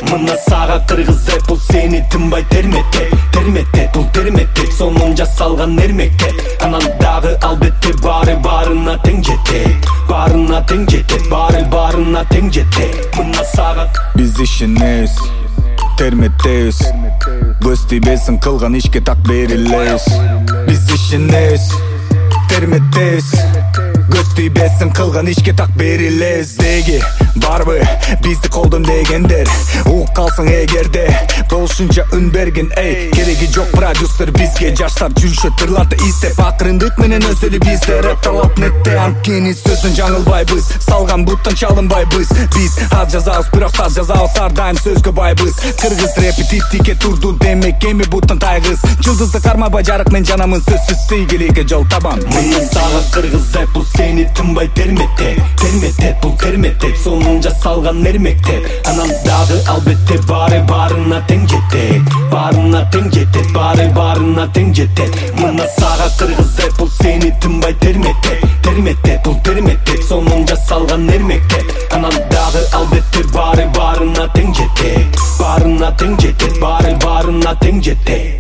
Мына сага кыргыз рэп, бул сени тынбай терметтеп. Терметтеп, бул терметтеп, сонун жасалган эрмектеп. Анан дагы албетте баарына тең жетет. Баарына тең жетет, баарына тең жетет. Мына сага биз ишенебиз, терметтебиз. Көз тийбесин кылган ишке так берилебиз. Биз ишенебиз, терметтебиз. Көз тийбесин кылган ишке так берилебиз. Деги барбы бизди колдон дегендер, угуп калсаң эгерде болушунча үн берген. Эй, кереги жок продюсер бизге. Жаштар жүрүшөт ырларды издеп, акырындык менен өсөлү бизде рэп талап нетте. Анткени сөздөн жаңылбайбыз, салган буттан чалынбайбыз. Биз аз жазабыз, бирок саз жазабыз, ар дайым сөзгө байбыз. Кыргыз рэпи типтикке турду демек, эми буттан тайгыз. Жылдызды кармабай жарык мен жанамын, сөзсүз ийгиликке жол табам. Мына сага кыргыз рэп, бул сени тынбай терметтеп. Терметтеп, бул терметтеп, сонун жасалган эрмектеп. Анан дагы албетте баарына тең жетет. Баарына тең жетет, баарына тең жетет. Мына сага кыргыз рэп, бул сени тынбай терметтеп. Терметтеп, бул терметтеп, сонун жасалган эрмектеп. Анан дагы албетте баарына тең жетет. Баарына тең жетет, баарына тең жетет.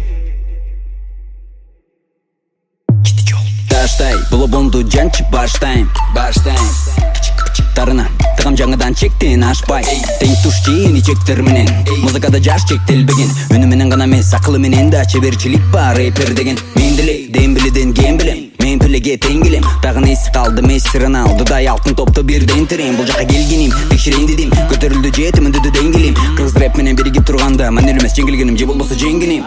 Таштай, булубунду жанчып баштайм. Кичик-кичиктарына тыгам жаңыдан чектен ашпай. Тең туш чейини чектер менен, музыкада жаш чектелбеген. Үнү менен гана эмес, акылы менен да чеберчилик бар рэпер деген. Мен деле Дембеледен кем билем, мен пилеге тең келем. Дагы неси калды Месси, Роналдудай алтын топто бирден терем. Бул жака келгеним, текшерейин дедим, көтөрүлдү жетим үндүдү деңгелим. Кыргыз рэп менен биригип турганда, мен элемес жеңилгеним же болбосо жеңгеним.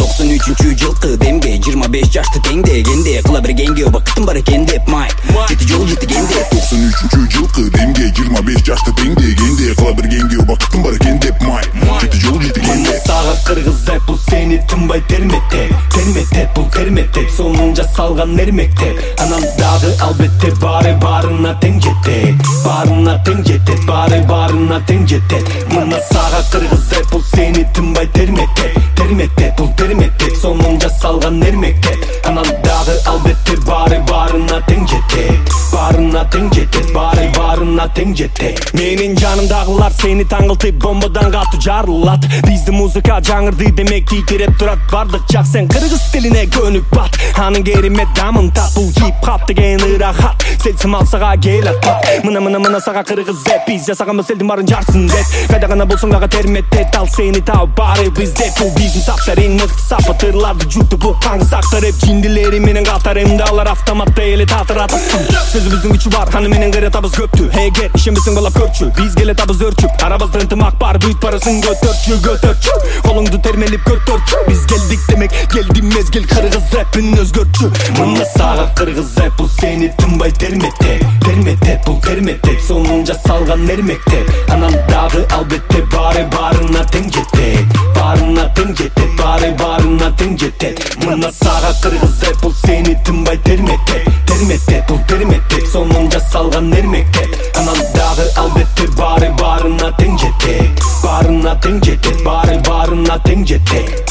93 жылкы демге 25 жашты тең дегенде, кыла бергенге убакытым бар экен деп майк жети жол жетигенде. 93 жылкы демге 25 жашты тең дегенде, кыла бергенге убакытым бар экен деп майк жети жол жетигенде. Мына сага кыргыз рэп, бул сени тынбай терметтеп. Терметтеп, бул терметтеп, сонун жасалган эрмектеп. Анан дагы албетте баарына тең жетет. Баарына тең жетет, баарына тең жетет. Мына сага кыргыз рэп, бул сени тынбай терметтеп. Терметтеп, бул терметтеп, сонун жасалган эрмектеп. Анан дагы албетте баарына тең жетет. Баарына тең жетет, баарына тең жетет. Менин жанымдагылар сени таңылтып бомбадан катуу жарылат. Бизди музыка жаңырды демек титиреп турат бардык жак. Сен кыргыз тилине көнүп бат, анын керемет дамын тап. Бул хип-хоп деген ырахат, селсим алсага келат. Мына сага кыргыз рэп, биз жасаганбыз элдин баарын жарсын деп. Кайда гана болсоң дагы терметтет, ал сени таап баары бизде. Бул биздин сапшар эң мыкты сапы, тырларды жутуп уккан сакта рэп жиндилери менен катар. Эмди алар автоматта эле татырат. Сөзүбүздүн күчү бар, аны менен кыратабыз көптү. Эгер ишенбесең балап көрчү, биз келатабыз өрчүп. Арабызда ынтымак бар, бүт барысын көтөрчү. Колуңду термелип көтөрчү. Биз келдик демек, келди мезгил кыргыз рэпин өзгөрчү. Мына сага кыргыз рэп, бул сени тынбай терметтеп. Терметтеп, бул терметтеп, сонун жасалган эрмектеп. Анан дагы албетте баарына тең жетет. Баарына тең жетет, баарына тең жетет. Мына сага кыргыз рэп, бул сени тынбай терметтеп. Терметтеп, бул терметтеп, сонун жасалган эрмектеп. Анан дагы албетте баарына тең жетет. Баарына тең жетет, баарына тең жетет.